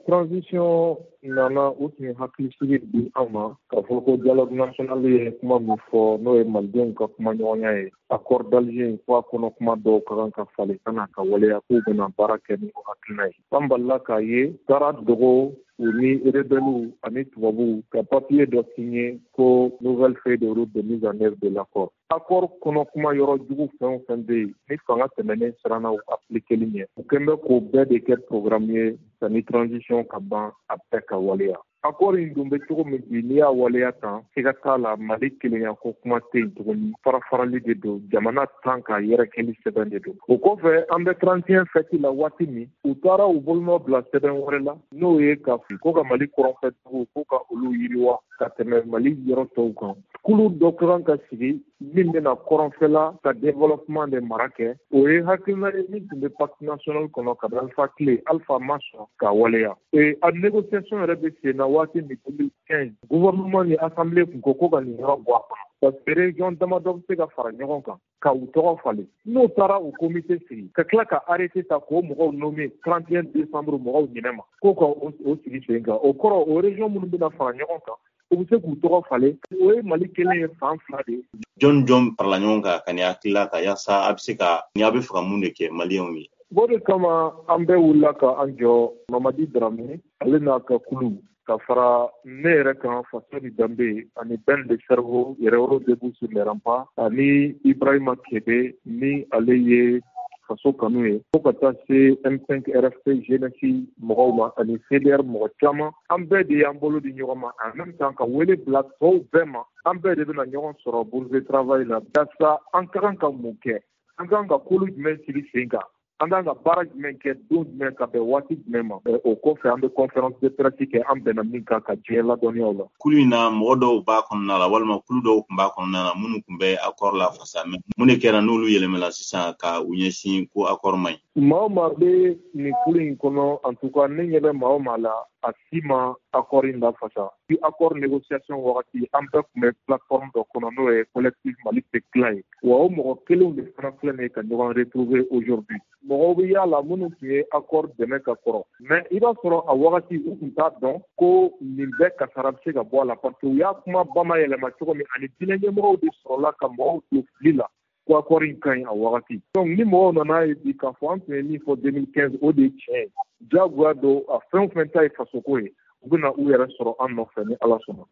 Transition nana o tun ye hakilisigi di an ma k'a fɔ ko dialogue national ye kuma min fɔ n'o ye malidenw ka kuma ɲɔgɔnya ye accord d'Alger ko a kɔnɔ kuma dɔw ka kan ka falen kana ka waleya k'u bɛna baara kɛ ni o hakilina ye an balila k'a ye taara dogo u ni rebelles ani tubabuw ka papier dɔ signé ko nouvelle feuille de route de mise en œuvre de l'accord. Accord kɔnɔ kuma yɔrɔ jugu fɛn o fɛn bɛ yen ni fanga tɛmɛnen siranna u appliqueli ɲɛ u kɛn bɛ k'o bɛɛ de kɛ programme ye sanni transition ka ban a bɛɛ ka waleya. Accord in dun bɛ cogo min bi n'i y'a waleya tan siga t'a la Mali kelenya ko kuma tɛ yen tuguni farafarali de don jamana tan ka yɛrɛkɛli sɛbɛn de don. O kɔfɛ an bɛ 31 fête la waati min u taara u bolonɔ bila sɛbɛn wɛrɛ la n'o ye ka ko ka Mali kɔrɔnfɛtigiw ko ka olu yiriwa ka tɛmɛ Mali yɔrɔ tɔw kan. Kulu dɔ ka kan ka sigi min bɛna kɔrɔnfɛla ka développement de mara kɛ o ye hakilina ye min tun bɛ pacte national kɔnɔ ka Alpha tile Alpha ma sɔn ka waleya. A négociation yɛrɛ bɛ sen na waati min 2015 gouvernement ni assemblée kun ko ka nin yɔrɔ bɔ a kɔnɔ parce que région damadɔ bɛ se ka fara ɲɔgɔn kan ka u tɔgɔ falen n'o taara o comité sigi ka tila ka arrêté ta k'o mɔgɔw nommé 31 décembre mɔgɔw ɲinɛ ma k'o ka o sigi sen kan o kɔrɔ o région minnu bɛna fara ɲɔgɔn kan u bɛ se k'u tɔgɔ falen o ye Mali kelen ye fan fila de ye. Jɔn farala ɲɔgɔn kan ka ni hakilila ta yaasa a bɛ se ka ni a bɛ fɛ ka mun de kɛ maliyɛnw ye. O de kama an bɛɛ wulila ka an jɔ Mamadi Dramé ale n'a ka kulu ka fara ne yɛrɛ kan Fasoni Danbe ani Ben de Cerveau Yɛrɛwolo debout sur les remparts ani Ibrahima Kebe ni ale ye faso kanu ye fo ka taa se M5 RFP jeunesse mɔgɔw ma ani CDR mɔgɔ caman an bɛɛ de y'an bolo di ɲɔgɔn ma en même temps ka wele bila tɔw bɛɛ ma an bɛɛ de bɛna ɲɔgɔn sɔrɔ bourse de travail la yaasa an ka kan ka mun kɛ an ka kan ka kolo jumɛn sigi sen kan an kan ka baara jumɛn kɛ don jumɛn ka bɛn waati jumɛn ma o kɔfɛ an bɛ conférence de presse kɛ an bɛnna min kan ka diɲɛ ladɔnniyaw la. Kulu in na mɔgɔ dɔw b'a kɔnɔna la walima kulu dɔw tun b'a kɔnɔna la minnu tun bɛ accord la fasa mun de kɛra n'olu yɛlɛmɛla sisan ka u ɲɛsin ko accord man ɲi. Maa o maa bɛ nin kulu in kɔnɔ en tout cas ne ɲɛ bɛ maa o maa la a si ma accord in lafasa bi accord négociation wagati an bɛɛ tun bɛ plateforme dɔ kɔnɔ n'o ye collectif Mali tɛ tila ye wa o mɔgɔ kelenw de fana filɛ nin ye ka ɲɔgɔn retrouver aujourd'hui mɔgɔw bɛ yaala minnu tun ye accord dɛmɛ ka kɔrɔ mais i b'a sɔrɔ a wagati u tun t'a dɔn ko nin bɛɛ kasara bɛ se ka bɔ a la parce que u y'a kuma bamayɛlɛma cogo min ani diinɛ ɲɛmɔgɔw de sɔrɔla ka mɔgɔw don fili la ko accord in ka ɲi a wagati donc ni mɔgɔw nana ye bi k'a fɔ an tun ye min fɔ 2015 o de ye tiɲɛ ye diyagoya don a fɛn o fɛn ta ye fasoko ye u bɛna u yɛrɛ sɔrɔ an nɔfɛ ni Ala sɔnna.